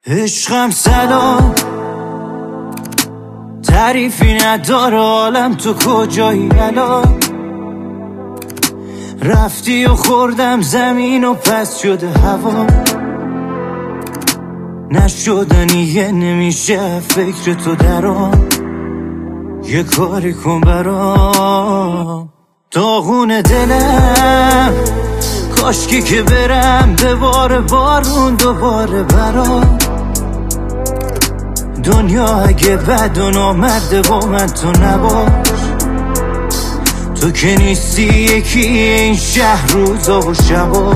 عشقم سلام، تعریفی نداره عالم، تو کجایی الان؟ رفتی و خوردم زمین و پس شده هوا، نشدنیه نمیشه فکر تو درام. یه کاری کن برام، داغون دلم، کاشکی که برم به بار بارون دوباره برام. دنیا اگه بد و نامرده با من تو نباش، تو که نیستی یکی این شهر روزا و شباش،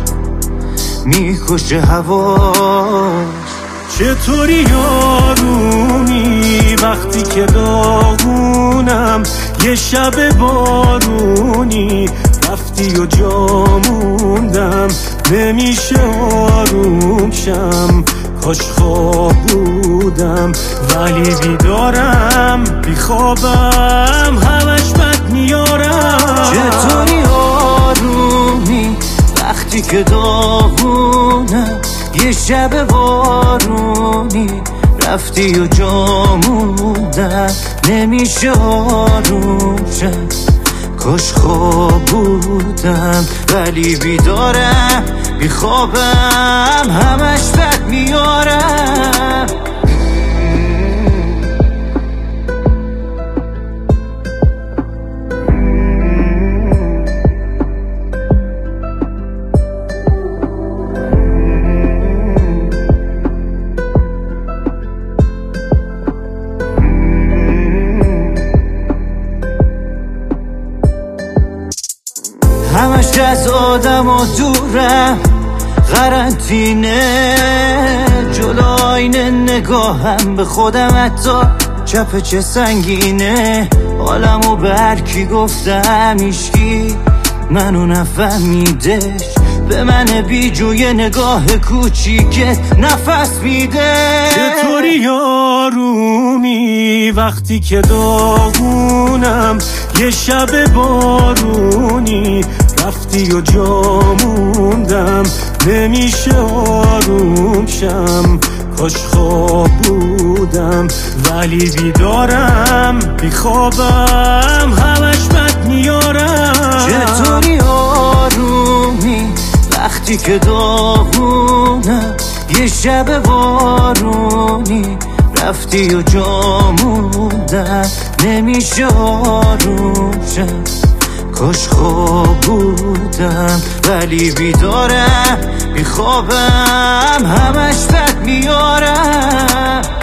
میکشه هواش. چطوری آرومی وقتی که داغونم، یه شب بارونی رفتی و جا موندم، نمیشه آروم شم، کاش خواب بودم ولی بیدارم، بیخوابم همش بد میارم. چطوری آرومی وقتی که داغونم، یه شب بارونی رفتی و جا موندم، نمیشه آروم شم، کاش خواب بودم ولی بیدارم، بیخوابم همش بد میارم. همش از آدم و دورم، قرنطینه جلو آینه نگاهم به خودم، حتی چپ چه سنگینه. حالمو به هر کی گفتم هیچکی منو نفهمیدش، به من بیجوی نگاه کوچیکت نفس میده. چطوری آرومی وقتی که داغونم، یه شب بارونی رفتی و جا موندم، نمیشه آروم شم، کاش خواب بودم ولی بیدارم، بیخوابم همش بد میارم. چطوری آرومی وقتی که داغونم، یه شب بارونی رفتی و جا موندم، نمیشه آروم شم، کاش خواب بودم ولی بیدارم، بیخوابم همش بد میارم.